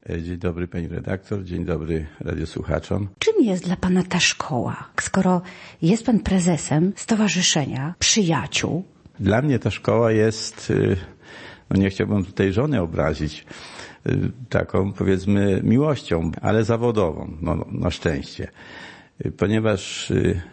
Dzień dobry pani redaktor, dzień dobry radiosłuchaczom. Czym jest dla pana ta szkoła, skoro jest pan prezesem Stowarzyszenia Przyjaciół? Dla mnie ta szkoła jest, nie chciałbym tutaj żony obrazić, taką powiedzmy miłością, ale zawodową, na szczęście. Ponieważ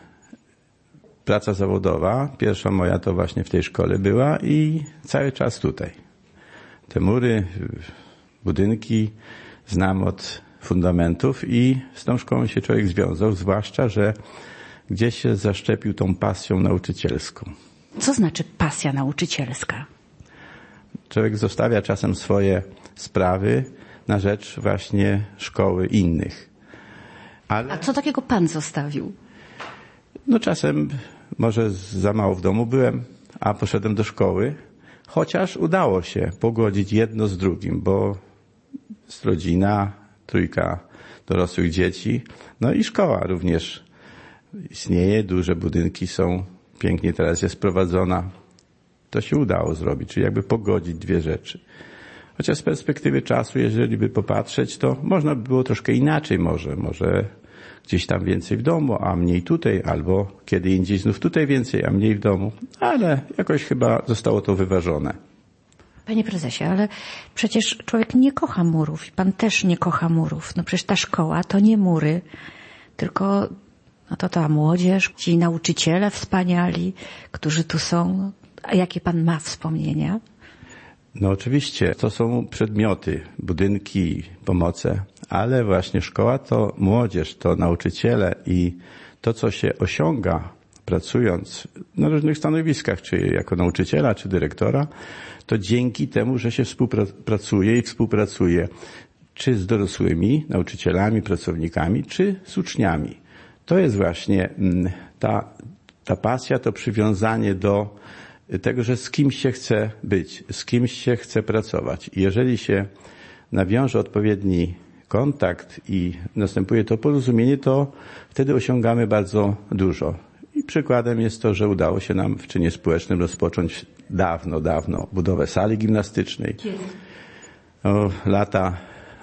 praca zawodowa, pierwsza moja to właśnie w tej szkole była i cały czas tutaj. Te mury, budynki znam od fundamentów i z tą szkołą się człowiek związał, zwłaszcza, że gdzieś się zaszczepił tą pasją nauczycielską. Co znaczy pasja nauczycielska? Człowiek zostawia czasem swoje sprawy na rzecz właśnie szkoły innych. A co takiego pan zostawił? Czasem może za mało w domu byłem, a poszedłem do szkoły, chociaż udało się pogodzić jedno z drugim, bo jest rodzina, 3 dorosłych dzieci, i szkoła również istnieje, duże budynki są, pięknie teraz jest prowadzona. To się udało zrobić, czyli jakby pogodzić dwie rzeczy. Chociaż z perspektywy czasu, jeżeli by popatrzeć, to można by było troszkę inaczej może gdzieś tam więcej w domu, a mniej tutaj, albo kiedy indziej znów tutaj więcej, a mniej w domu, ale jakoś chyba zostało to wyważone. Panie prezesie, ale przecież człowiek nie kocha murów i pan też nie kocha murów. Przecież ta szkoła to nie mury, tylko to ta młodzież, ci nauczyciele wspaniali, którzy tu są. A jakie pan ma wspomnienia? Oczywiście, to są przedmioty, budynki, pomoce, ale właśnie szkoła to młodzież, to nauczyciele i to, co się osiąga pracując na różnych stanowiskach, czy jako nauczyciela, czy dyrektora, to dzięki temu, że się współpracuje czy z dorosłymi nauczycielami, pracownikami, czy z uczniami. To jest właśnie ta pasja, to przywiązanie do tego, że z kimś się chce być, z kimś się chce pracować. I jeżeli się nawiąże odpowiedni kontakt i następuje to porozumienie, to wtedy osiągamy bardzo dużo. I przykładem jest to, że udało się nam w czynie społecznym rozpocząć dawno budowę sali gimnastycznej. Kiedy? Lata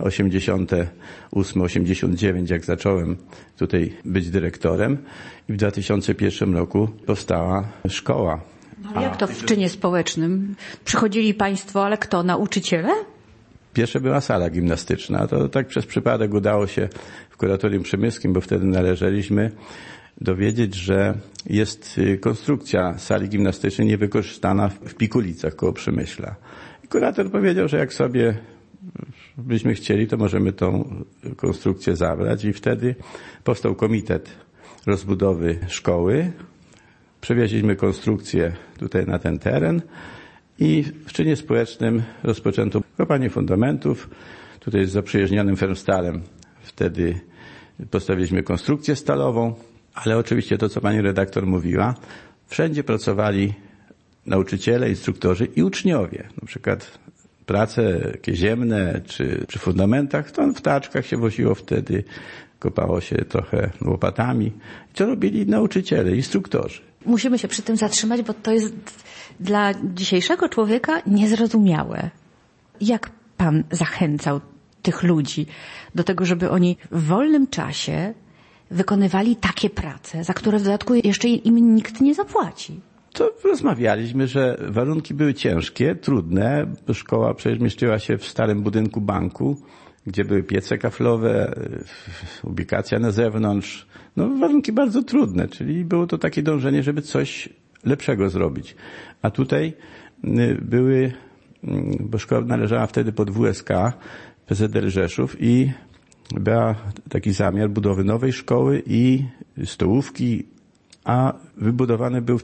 88, 89, jak zacząłem tutaj być dyrektorem i w 2001 roku powstała szkoła. Jak to w czynie społecznym? Przychodzili państwo, ale kto? Nauczyciele? Pierwsza była sala gimnastyczna. To tak przez przypadek udało się w kuratorium przemyskim, bo wtedy należeliśmy, dowiedzieć, że jest konstrukcja sali gimnastycznej niewykorzystana w Pikulicach koło Przemyśla. I kurator powiedział, że jak sobie byśmy chcieli, to możemy tą konstrukcję zabrać i wtedy powstał komitet rozbudowy szkoły. Przewieźliśmy konstrukcję tutaj na ten teren i w czynie społecznym rozpoczęto kopanie fundamentów. Tutaj z zaprzyjaźnionym Fermstalem wtedy postawiliśmy konstrukcję stalową, ale oczywiście to, co pani redaktor mówiła, wszędzie pracowali nauczyciele, instruktorzy i uczniowie. Na przykład prace takie ziemne czy przy fundamentach, to w taczkach się woziło wtedy, kopało się trochę łopatami. I to robili nauczyciele, instruktorzy. Musimy się przy tym zatrzymać, bo to jest dla dzisiejszego człowieka niezrozumiałe. Jak pan zachęcał tych ludzi do tego, żeby oni w wolnym czasie wykonywali takie prace, za które w dodatku jeszcze im nikt nie zapłaci? To rozmawialiśmy, że warunki były ciężkie, trudne. Szkoła przecież mieściła się w starym budynku banku, gdzie były piece kaflowe, ubikacja na zewnątrz. Warunki bardzo trudne, czyli było to takie dążenie, żeby coś lepszego zrobić. A tutaj były, bo szkoła należała wtedy pod WSK, PZL Rzeszów i był taki zamiar budowy nowej szkoły i stołówki, a wybudowany był w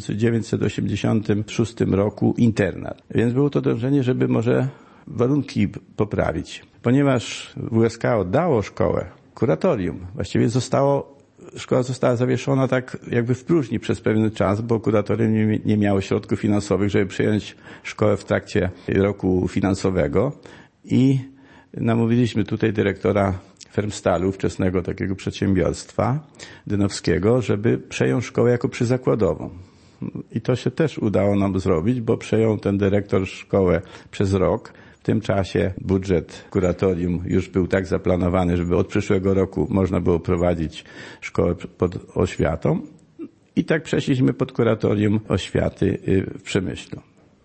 1986 roku internat. Więc było to dążenie, żeby może warunki poprawić. Ponieważ WSK oddało szkołę kuratorium, właściwie szkoła została zawieszona tak jakby w próżni przez pewien czas, bo kuratorium nie miało środków finansowych, żeby przyjąć szkołę w trakcie roku finansowego i namówiliśmy tutaj dyrektora Fermstalu, wczesnego takiego przedsiębiorstwa dynowskiego, żeby przejął szkołę jako przyzakładową. I to się też udało nam zrobić, bo przejął ten dyrektor szkołę przez rok. W tym czasie budżet kuratorium już był tak zaplanowany, żeby od przyszłego roku można było prowadzić szkołę pod oświatą. I tak przeszliśmy pod kuratorium oświaty w Przemyślu.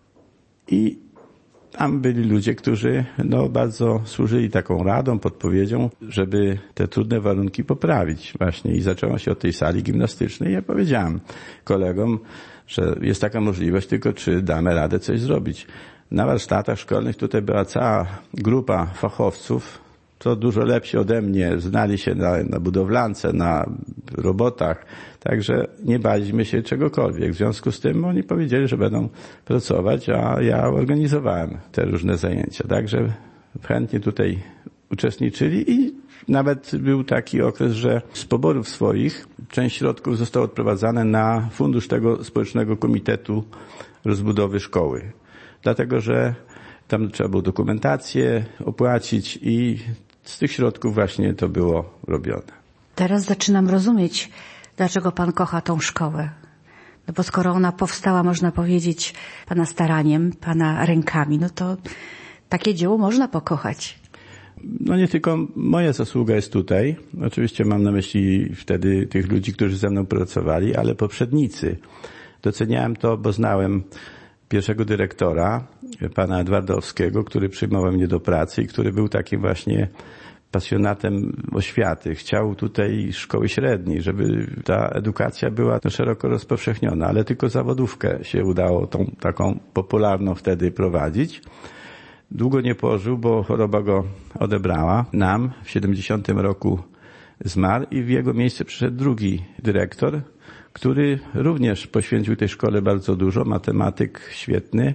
I tam byli ludzie, którzy bardzo służyli taką radą, podpowiedzią, żeby te trudne warunki poprawić właśnie. I zaczęło się od tej sali gimnastycznej. Ja powiedziałem kolegom, że jest taka możliwość, tylko czy damy radę coś zrobić. Na warsztatach szkolnych tutaj była cała grupa fachowców, to dużo lepsi ode mnie, znali się na budowlance, na robotach, także nie baliśmy się czegokolwiek. W związku z tym oni powiedzieli, że będą pracować, a ja organizowałem te różne zajęcia. Także chętnie tutaj uczestniczyli i nawet był taki okres, że z poborów swoich część środków została odprowadzana na fundusz tego Społecznego Komitetu Rozbudowy Szkoły. Dlatego, że tam trzeba było dokumentację opłacić i z tych środków właśnie to było robione. Teraz zaczynam rozumieć, dlaczego pan kocha tą szkołę. No bo skoro ona powstała, można powiedzieć, pana staraniem, pana rękami, no to takie dzieło można pokochać. No nie tylko moja zasługa jest tutaj. Oczywiście mam na myśli wtedy tych ludzi, którzy ze mną pracowali, ale poprzednicy. Doceniałem to, bo znałem pierwszego dyrektora, pana Edwardowskiego, który przyjmował mnie do pracy i który był takim właśnie pasjonatem oświaty. Chciał tutaj szkoły średniej, żeby ta edukacja była szeroko rozpowszechniona, ale tylko zawodówkę się udało tą taką popularną wtedy prowadzić. Długo nie pożył, bo choroba go odebrała. Nam w 70 roku zmarł i w jego miejsce przyszedł drugi dyrektor, który również poświęcił tej szkole bardzo dużo, matematyk świetny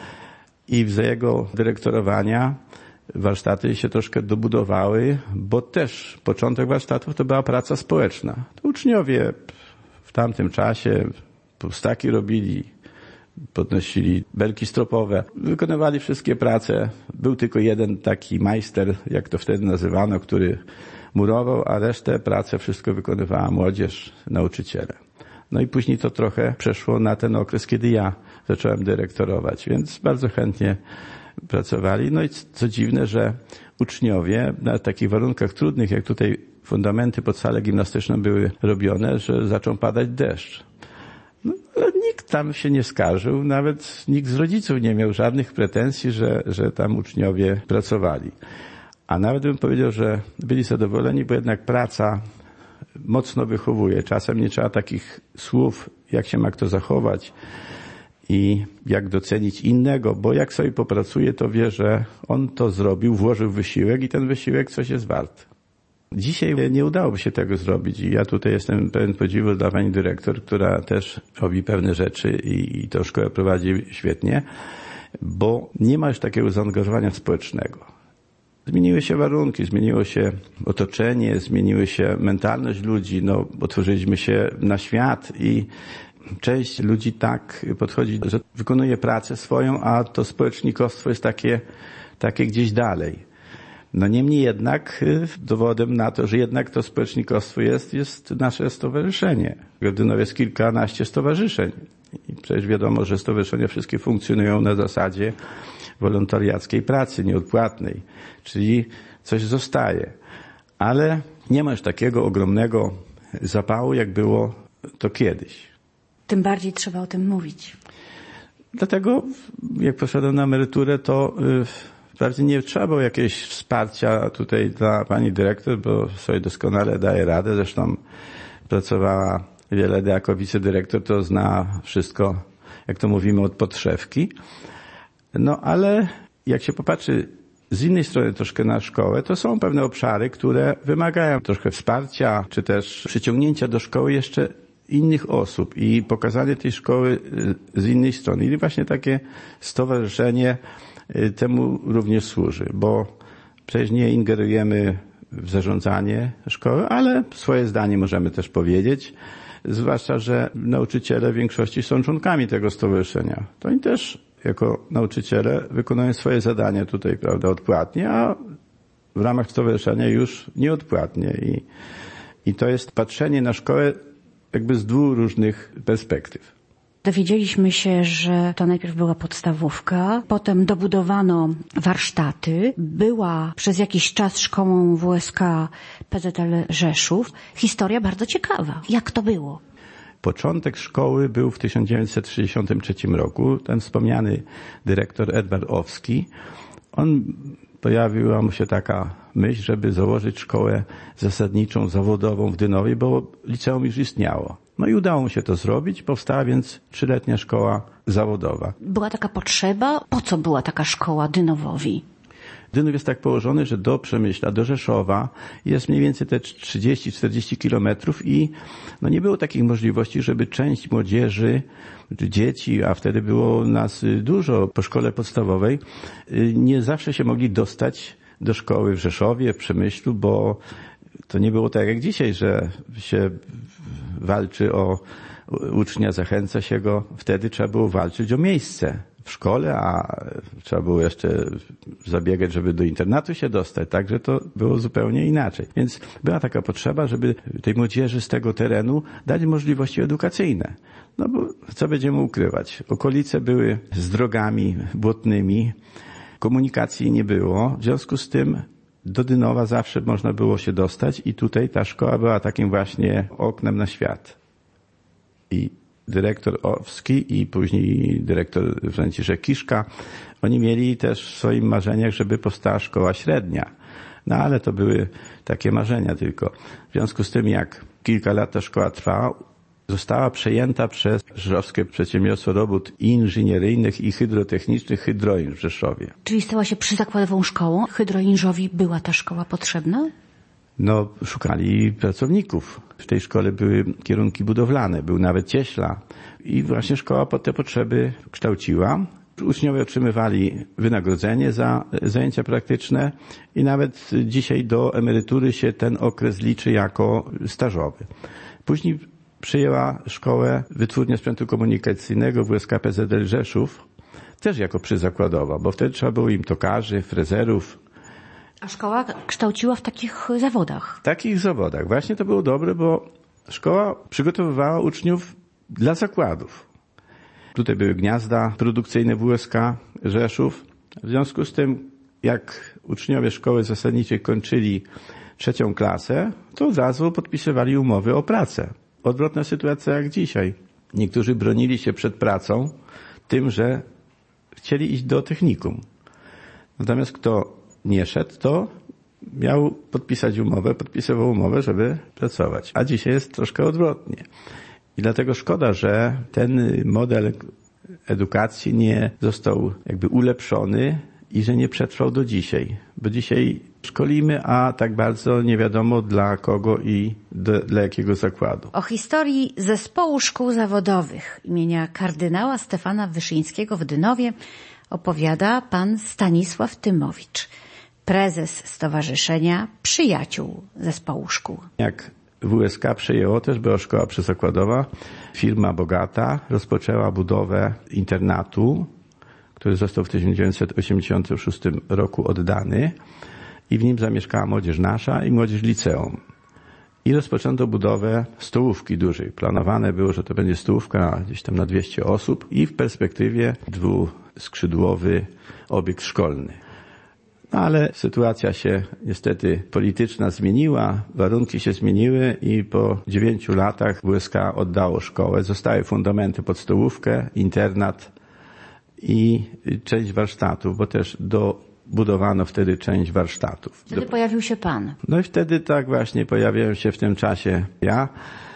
i za jego dyrektorowania warsztaty się troszkę dobudowały, bo też początek warsztatów to była praca społeczna. To uczniowie w tamtym czasie pustaki robili, podnosili belki stropowe, wykonywali wszystkie prace. Był tylko jeden taki majster, jak to wtedy nazywano, który murował, a resztę prace wszystko wykonywała młodzież, nauczyciele. No i później to trochę przeszło na ten okres, kiedy ja zacząłem dyrektorować, więc bardzo chętnie pracowali. No i co dziwne, że uczniowie na takich warunkach trudnych, jak tutaj fundamenty pod salę gimnastyczną były robione, że zaczął padać deszcz. No, ale nikt tam się nie skarżył, nawet nikt z rodziców nie miał żadnych pretensji, że tam uczniowie pracowali. A nawet bym powiedział, że byli zadowoleni, bo jednak praca mocno wychowuje. Czasem nie trzeba takich słów, jak się ma kto zachować i jak docenić innego, bo jak sobie popracuje, to wie, że on to zrobił, włożył wysiłek i ten wysiłek coś jest wart. Dzisiaj nie udałoby się tego zrobić i ja tutaj jestem pełen podziwu dla pani dyrektor, która też robi pewne rzeczy i tę szkołę prowadzi świetnie, bo nie ma już takiego zaangażowania społecznego. Zmieniły się warunki, zmieniło się otoczenie, zmieniły się mentalność ludzi, otworzyliśmy się na świat i część ludzi tak podchodzi, że wykonuje pracę swoją, a to społecznikostwo jest takie gdzieś dalej. Niemniej jednak dowodem na to, że jednak to społecznikostwo jest nasze stowarzyszenie. W Gordynowie jest kilkanaście stowarzyszeń. I przecież wiadomo, że stowarzyszenia wszystkie funkcjonują na zasadzie wolontariackiej pracy, nieodpłatnej. Czyli coś zostaje. Ale nie ma już takiego ogromnego zapału, jak było to kiedyś. Tym bardziej trzeba o tym mówić. Dlatego, jak poszedłem na emeryturę, to wprawdzie nie trzeba było jakiegoś wsparcia tutaj dla pani dyrektor, bo sobie doskonale daje radę. Zresztą pracowała wiele lat jako wicedyrektor, to zna wszystko, jak to mówimy, od podszewki. Ale jak się popatrzy z innej strony troszkę na szkołę, to są pewne obszary, które wymagają troszkę wsparcia, czy też przyciągnięcia do szkoły jeszcze innych osób i pokazanie tej szkoły z innej strony. I właśnie takie stowarzyszenie temu również służy, bo przecież nie ingerujemy w zarządzanie szkoły, ale swoje zdanie możemy też powiedzieć, zwłaszcza, że nauczyciele w większości są członkami tego stowarzyszenia. To oni też jako nauczyciele wykonują swoje zadania tutaj, prawda, odpłatnie, a w ramach stowarzyszenia już nieodpłatnie. I to jest patrzenie na szkołę jakby z dwóch różnych perspektyw. Dowiedzieliśmy się, że to najpierw była podstawówka, potem dobudowano warsztaty, była przez jakiś czas szkołą WSK PZL Rzeszów. Historia bardzo ciekawa. Jak to było? Początek szkoły był w 1963 roku. Ten wspomniany dyrektor Edward Owski, pojawiła mu się taka myśl, żeby założyć szkołę zasadniczą, zawodową w Dynowie, bo liceum już istniało. No i udało mu się to zrobić, powstała więc 3-letnia szkoła zawodowa. Była taka potrzeba? Po co była taka szkoła Dynowowi? Dynów jest tak położony, że do Przemyśla, do Rzeszowa jest mniej więcej te 30-40 kilometrów i nie było takich możliwości, żeby część młodzieży, dzieci, a wtedy było nas dużo po szkole podstawowej, nie zawsze się mogli dostać do szkoły w Rzeszowie, w Przemyślu, bo to nie było tak jak dzisiaj, że się walczy o ucznia, zachęca się go. Wtedy trzeba było walczyć o miejsce w szkole, a trzeba było jeszcze zabiegać, żeby do internatu się dostać. Także to było zupełnie inaczej. Więc była taka potrzeba, żeby tej młodzieży z tego terenu dać możliwości edukacyjne. No bo co będziemy ukrywać? Okolice były z drogami błotnymi, komunikacji nie było. W związku z tym do Dynowa zawsze można było się dostać i tutaj ta szkoła była takim właśnie oknem na świat. I dyrektor Owski i później dyrektor Franciszek Kiszka, oni mieli też w swoim marzeniach, żeby powstała szkoła średnia. No ale to były takie marzenia tylko. W związku z tym, jak kilka lat ta szkoła trwała, została przejęta przez Rzeszowskie Przedsiębiorstwo Robót Inżynieryjnych i Hydrotechnicznych Hydroinż w Rzeszowie. Czyli stała się przyzakładową szkołą? Hydroinżowi była ta szkoła potrzebna? Szukali pracowników. W tej szkole były kierunki budowlane, był nawet cieśla i właśnie szkoła pod te potrzeby kształciła. Uczniowie otrzymywali wynagrodzenie za zajęcia praktyczne i nawet dzisiaj do emerytury się ten okres liczy jako stażowy. Później przyjęła szkołę Wytwórnia Sprzętu Komunikacyjnego WSK PZL Rzeszów, też jako przyzakładowa, bo wtedy trzeba było im tokarzy, frezerów. A szkoła kształciła w takich zawodach? W takich zawodach. Właśnie to było dobre, bo szkoła przygotowywała uczniów dla zakładów. Tutaj były gniazda produkcyjne WSK Rzeszów. W związku z tym, jak uczniowie szkoły zasadniczej kończyli 3. klasę, to od razu podpisywali umowy o pracę. Odwrotna sytuacja jak dzisiaj. Niektórzy bronili się przed pracą tym, że chcieli iść do technikum. Natomiast kto nie szedł, to miał podpisywał umowę, żeby pracować. A dzisiaj jest troszkę odwrotnie. I dlatego szkoda, że ten model edukacji nie został jakby ulepszony i że nie przetrwał do dzisiaj. Bo dzisiaj szkolimy, a tak bardzo nie wiadomo dla kogo i dla jakiego zakładu. O historii Zespołu Szkół Zawodowych imienia kardynała Stefana Wyszyńskiego w Dynowie opowiada pan Stanisław Tymowicz, prezes Stowarzyszenia Przyjaciół Zespołu Szkół. Jak WSK przejęło, też była szkoła przyzakładowa, firma bogata rozpoczęła budowę internatu, który został w 1986 roku oddany i w nim zamieszkała młodzież nasza i młodzież liceum. I rozpoczęto budowę stołówki dużej. Planowane było, że to będzie stołówka gdzieś tam na 200 osób i w perspektywie 2-skrzydłowy obiekt szkolny. No ale sytuacja się niestety polityczna zmieniła, warunki się zmieniły i po 9 latach WSK oddało szkołę. Zostały fundamenty pod stołówkę, internat i część warsztatów, bo też budowano wtedy część warsztatów. Wtedy pojawił się pan. No i wtedy tak właśnie pojawiłem się w tym czasie ja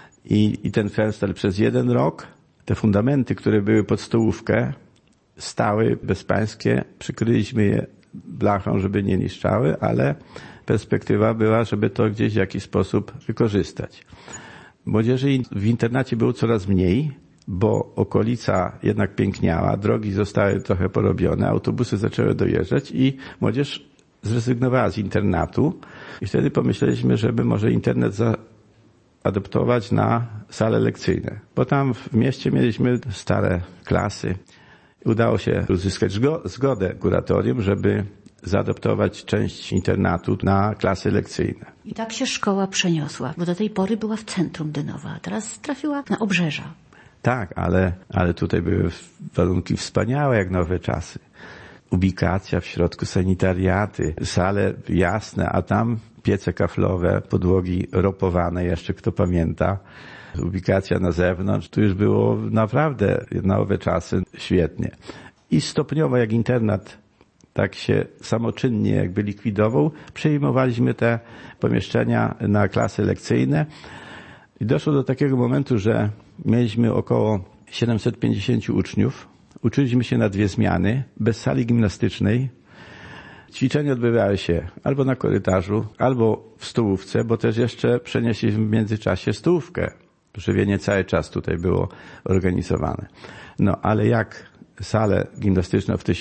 i ten ferstel przez 1 rok. Te fundamenty, które były pod stołówkę, stały bezpańskie, przykryliśmy je blachą, żeby nie niszczały, ale perspektywa była, żeby to gdzieś w jakiś sposób wykorzystać. Młodzieży w internacie było coraz mniej, bo okolica jednak piękniała, drogi zostały trochę porobione, autobusy zaczęły dojeżdżać i młodzież zrezygnowała z internatu i wtedy pomyśleliśmy, żeby może internat zaadaptować na sale lekcyjne, bo tam w mieście mieliśmy stare klasy. Udało się uzyskać zgodę kuratorium, żeby zaadaptować część internatu na klasy lekcyjne. I tak się szkoła przeniosła, bo do tej pory była w centrum Dynowa, a teraz trafiła na obrzeża. Tak, ale tutaj były warunki wspaniałe jak nowe czasy. Ubikacja w środku, sanitariaty, sale jasne, a tam piece kaflowe, podłogi ropowane, jeszcze kto pamięta. Ubikacja na zewnątrz, tu już było naprawdę nowe czasy, świetnie. I stopniowo jak internat tak się samoczynnie jakby likwidował, przejmowaliśmy te pomieszczenia na klasy lekcyjne i doszło do takiego momentu, że mieliśmy około 750 uczniów. Uczyliśmy się na 2 zmiany, bez sali gimnastycznej. Ćwiczenia odbywały się albo na korytarzu, albo w stołówce, bo też jeszcze przenieśliśmy w międzyczasie stołówkę. Żywienie cały czas tutaj było organizowane. No, ale jak salę gimnastyczną w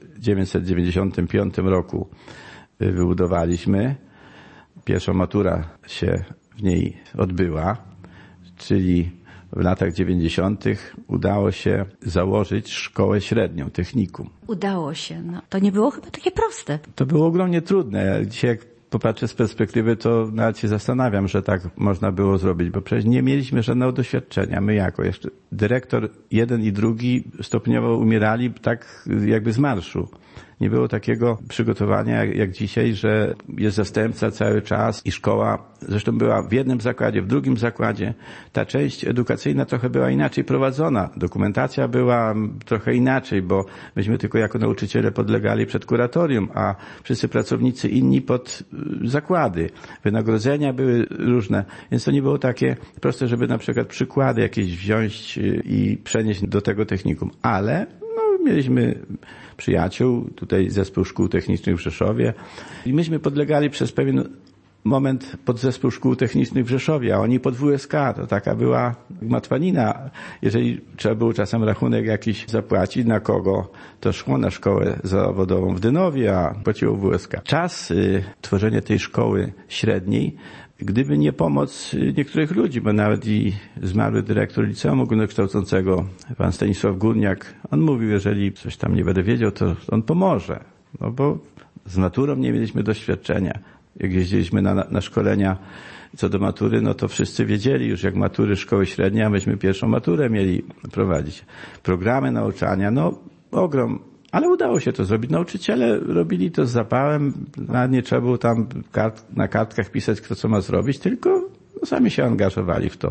1995 roku wybudowaliśmy, pierwsza matura się w niej odbyła, czyli w latach 90. udało się założyć szkołę średnią, technikum. Udało się, no. To nie było chyba takie proste. To było ogromnie trudne. Dzisiaj jak popatrzę z perspektywy, to nawet się zastanawiam, że tak można było zrobić, bo przecież nie mieliśmy żadnego doświadczenia. My jako jeszcze dyrektor jeden i drugi stopniowo umierali tak jakby z marszu. Nie było takiego przygotowania jak dzisiaj, że jest zastępca cały czas i szkoła zresztą była w jednym zakładzie, w drugim zakładzie. Ta część edukacyjna trochę była inaczej prowadzona. Dokumentacja była trochę inaczej, bo myśmy tylko jako nauczyciele podlegali przed kuratorium, a wszyscy pracownicy inni pod zakłady. Wynagrodzenia były różne, więc to nie było takie proste, żeby na przykład przykłady jakieś wziąć i przenieść do tego technikum. Ale mieliśmy przyjaciół, tutaj zespół szkół technicznych w Rzeszowie i myśmy podlegali przez pewien moment pod zespół szkół technicznych w Rzeszowie, a oni pod WSK. To taka była matwanina. Jeżeli trzeba było czasem rachunek jakiś zapłacić, na kogo, to szło na szkołę zawodową w Dynowie, a płaciło WSK. Czas tworzenia tej szkoły średniej, gdyby nie pomoc niektórych ludzi, bo nawet i zmarły dyrektor liceum ogólnokształcącego, pan Stanisław Górniak, on mówił, jeżeli coś tam nie będę wiedział, to on pomoże. No bo z naturą nie mieliśmy doświadczenia. Jak jeździliśmy na szkolenia co do matury, no to wszyscy wiedzieli już jak matury szkoły średniej, a myśmy pierwszą maturę mieli prowadzić. Programy nauczania, no ogrom. Ale udało się to zrobić. Nauczyciele robili to z zapałem. Nawet nie trzeba było tam na kartkach pisać, kto co ma zrobić, tylko sami się angażowali w to.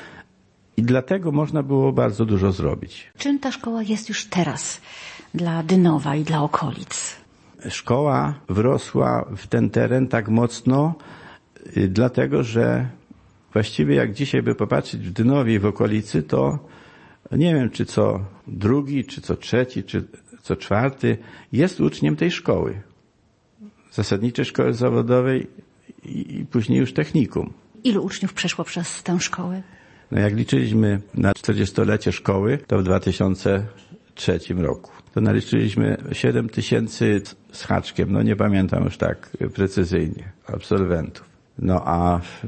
I dlatego można było bardzo dużo zrobić. Czym ta szkoła jest już teraz dla Dynowa i dla okolic? Szkoła wrosła w ten teren tak mocno, dlatego że właściwie jak dzisiaj by popatrzeć w Dynowie i w okolicy, to nie wiem, czy co drugi, czy co trzeci, czy co czwarty jest uczniem tej szkoły. Zasadniczej szkoły zawodowej i później już technikum. Ilu uczniów przeszło przez tę szkołę? No jak liczyliśmy na 40-lecie szkoły, to w 2003 roku. To naliczyliśmy 7 000 z haczkiem, no nie pamiętam już tak precyzyjnie, absolwentów. No a w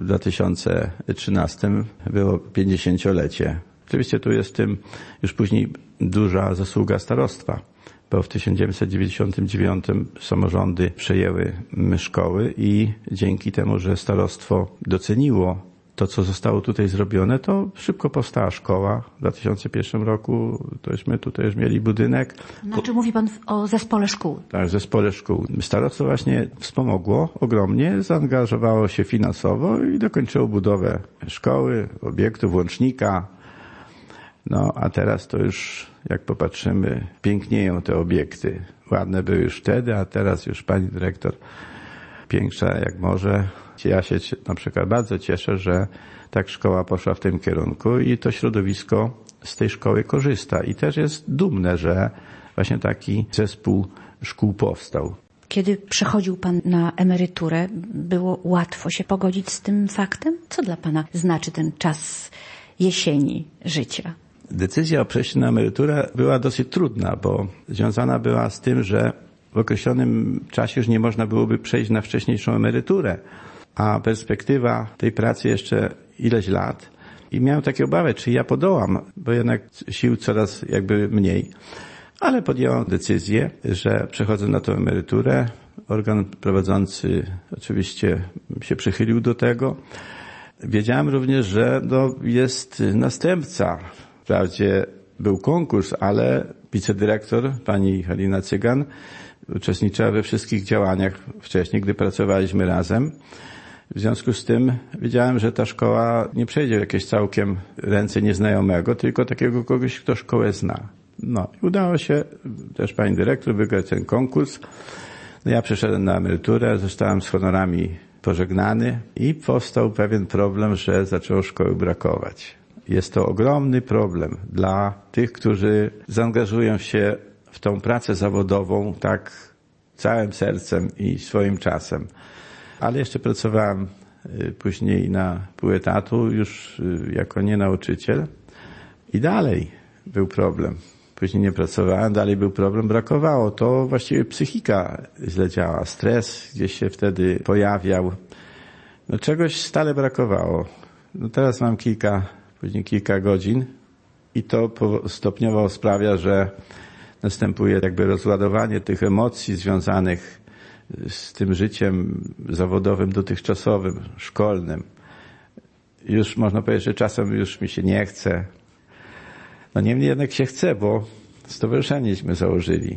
2013 było 50-lecie. Oczywiście tu jest w tym już później duża zasługa starostwa, bo w 1999 samorządy przejęły szkoły i dzięki temu, że starostwo doceniło to, co zostało tutaj zrobione, to szybko powstała szkoła. W 2001 roku tośmy tutaj już mieli budynek. Znaczy mówi pan o zespole szkół? Tak, zespole szkół. Starostwo właśnie wspomogło ogromnie, zaangażowało się finansowo i dokończyło budowę szkoły, obiektów, łącznika. No, a teraz to już, jak popatrzymy, pięknieją te obiekty. Ładne były już wtedy, a teraz już pani dyrektor piększa jak może. Ja się na przykład bardzo cieszę, że tak szkoła poszła w tym kierunku i to środowisko z tej szkoły korzysta. I też jest dumne, że właśnie taki zespół szkół powstał. Kiedy przechodził pan na emeryturę, było łatwo się pogodzić z tym faktem? Co dla pana znaczy ten czas jesieni życia? Decyzja o przejściu na emeryturę była dosyć trudna, bo związana była z tym, że w określonym czasie już nie można byłoby przejść na wcześniejszą emeryturę, a perspektywa tej pracy jeszcze ileś lat i miałem takie obawy, czy ja podołam, bo jednak sił coraz jakby mniej. Ale podjęłam decyzję, że przechodzę na tę emeryturę. Organ prowadzący oczywiście się przychylił do tego. Wiedziałem również, że jest następca Wprawdzie był konkurs, ale wicedyrektor, pani Halina Cygan, uczestniczyła we wszystkich działaniach wcześniej, gdy pracowaliśmy razem. W związku z tym wiedziałem, że ta szkoła nie przejdzie w jakieś całkiem ręce nieznajomego, tylko takiego kogoś, kto szkołę zna. No i udało się też pani dyrektor wygrać ten konkurs. No, ja przeszedłem na emeryturę, zostałem z honorami pożegnany i powstał pewien problem, że zaczęło szkoły brakować. Jest to ogromny problem dla tych, którzy zaangażują się w tą pracę zawodową tak całym sercem i swoim czasem. Ale jeszcze pracowałem później na pół etatu, już jako nie nauczyciel i dalej był problem. Później nie pracowałem, dalej był problem, brakowało. To właściwie psychika źle działa, stres gdzieś się wtedy pojawiał. No czegoś stale brakowało. No teraz mam później kilka godzin i to stopniowo sprawia, że następuje jakby rozładowanie tych emocji związanych z tym życiem zawodowym, dotychczasowym, szkolnym. Już można powiedzieć, że czasem już mi się nie chce. No niemniej jednak się chce, bo stowarzyszenieśmy założyli.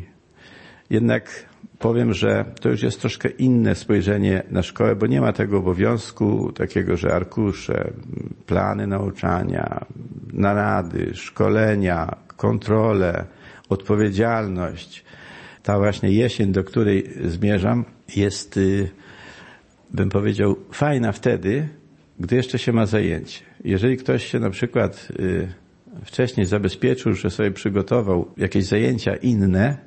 Jednak powiem, że to już jest troszkę inne spojrzenie na szkołę, bo nie ma tego obowiązku takiego, że arkusze, plany nauczania, narady, szkolenia, kontrole, odpowiedzialność. Ta właśnie jesień, do której zmierzam, jest, bym powiedział, fajna wtedy, gdy jeszcze się ma zajęcie. Jeżeli ktoś się na przykład wcześniej zabezpieczył, że sobie przygotował jakieś zajęcia inne,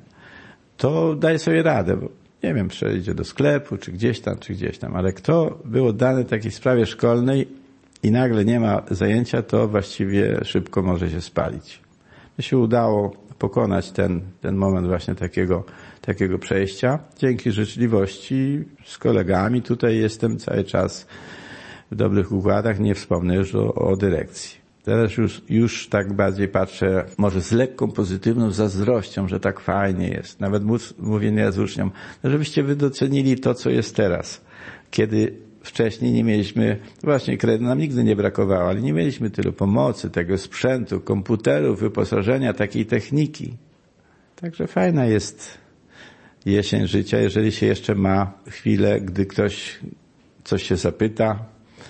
to daje sobie radę, bo nie wiem, przejdzie do sklepu, czy gdzieś tam, ale kto był oddany takiej sprawie szkolnej i nagle nie ma zajęcia, to właściwie szybko może się spalić. Mi się udało pokonać ten moment właśnie takiego przejścia. Dzięki życzliwości z kolegami tutaj jestem cały czas w dobrych układach, nie wspomnę już o dyrekcji. Teraz już tak bardziej patrzę, może z lekką pozytywną zazdrością, że tak fajnie jest. Nawet mówię nieraz uczniom, żebyście wy docenili to, co jest teraz. Kiedy wcześniej nie mieliśmy, właśnie kredytu nam nigdy nie brakowało, ale nie mieliśmy tylu pomocy, tego sprzętu, komputerów, wyposażenia, takiej techniki. Także fajna jest jesień życia, jeżeli się jeszcze ma chwilę, gdy ktoś coś się zapyta,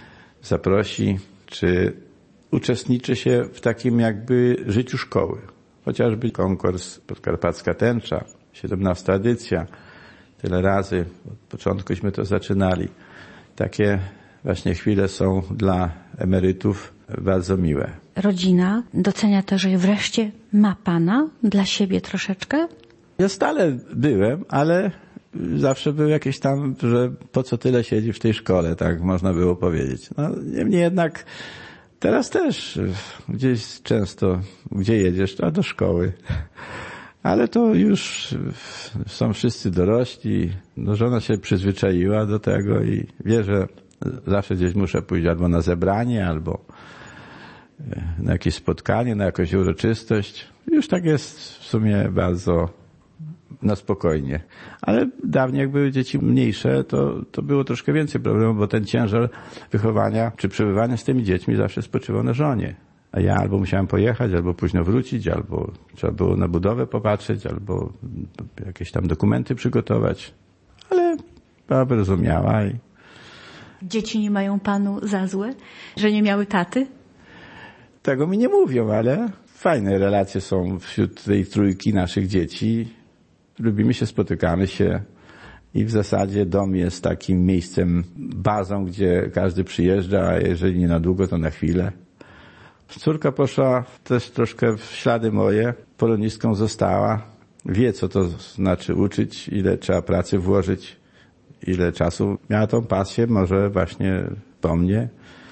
zaprosi, czy uczestniczy się w takim jakby życiu szkoły. Chociażby konkurs Podkarpacka Tęcza, 17. edycja, tyle razy, od początkuśmy to zaczynali. Takie właśnie chwile są dla emerytów bardzo miłe. Rodzina docenia to, że wreszcie ma pana dla siebie troszeczkę? Ja stale byłem, ale zawsze był jakieś tam, że po co tyle siedzi w tej szkole, tak można było powiedzieć. No, niemniej jednak teraz też gdzieś często, gdzie jedziesz, to do szkoły. Ale to już są wszyscy dorośli. No, żona się przyzwyczaiła do tego i wie, że zawsze gdzieś muszę pójść albo na zebranie, albo na jakieś spotkanie, na jakąś uroczystość. Już tak jest w sumie bardzo na spokojnie. Ale dawniej jak były dzieci mniejsze, to było troszkę więcej problemów, bo ten ciężar wychowania czy przebywania z tymi dziećmi zawsze spoczywał na żonie. A ja albo musiałem pojechać, albo późno wrócić, albo trzeba było na budowę popatrzeć, albo jakieś tam dokumenty przygotować. Ale baba rozumiała. Dzieci nie mają panu za złe, że nie miały taty? Tego mi nie mówią, ale fajne relacje są wśród tej trójki naszych dzieci. Lubimy się, spotykamy się i w zasadzie dom jest takim miejscem, bazą, gdzie każdy przyjeżdża, a jeżeli nie na długo, to na chwilę. Córka poszła też troszkę w ślady moje, polonistką została, wie co to znaczy uczyć, ile trzeba pracy włożyć, ile czasu. Miała tą pasję, może właśnie po mnie.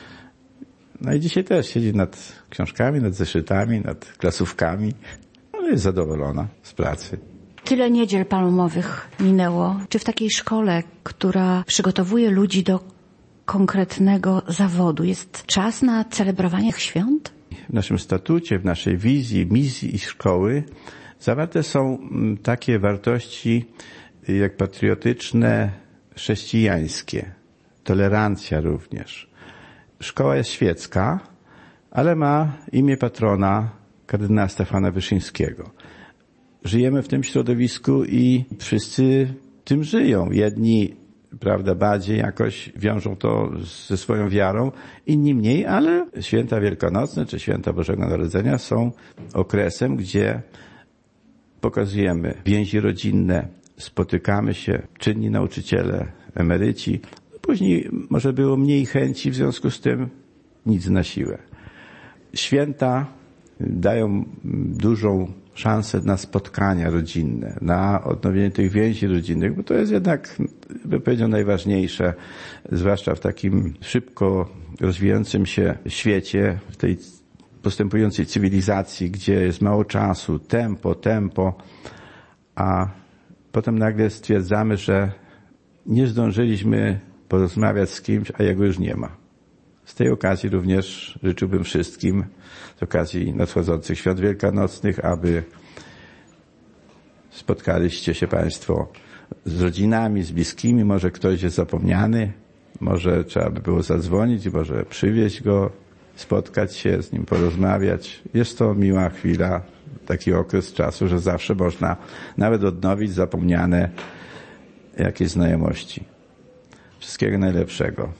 No i dzisiaj też siedzi nad książkami, nad zeszytami, nad klasówkami, ale jest zadowolona z pracy. Tyle niedziel palmowych minęło. Czy w takiej szkole, która przygotowuje ludzi do konkretnego zawodu, jest czas na celebrowanie świąt? W naszym statucie, w naszej wizji, misji i szkoły zawarte są takie wartości jak patriotyczne, chrześcijańskie, tolerancja również. Szkoła jest świecka, ale ma imię patrona kardynała Stefana Wyszyńskiego. Żyjemy w tym środowisku i wszyscy tym żyją. Jedni, prawda, bardziej jakoś wiążą to ze swoją wiarą, inni mniej, ale święta wielkanocne czy święta Bożego Narodzenia są okresem, gdzie pokazujemy więzi rodzinne, spotykamy się, czynni nauczyciele, emeryci. Później może było mniej chęci, w związku z tym nic na siłę. Święta dają dużą szansę na spotkania rodzinne, na odnowienie tych więzi rodzinnych, bo to jest jednak, bym powiedział, najważniejsze, zwłaszcza w takim szybko rozwijającym się świecie, w tej postępującej cywilizacji, gdzie jest mało czasu, tempo, a potem nagle stwierdzamy, że nie zdążyliśmy porozmawiać z kimś, a jego już nie ma. Z tej okazji również życzyłbym wszystkim, z okazji nadchodzących świąt wielkanocnych, aby spotkaliście się Państwo z rodzinami, z bliskimi, może ktoś jest zapomniany, może trzeba by było zadzwonić, może przywieźć go, spotkać się z nim, porozmawiać. Jest to miła chwila, taki okres czasu, że zawsze można nawet odnowić zapomniane jakieś znajomości. Wszystkiego najlepszego.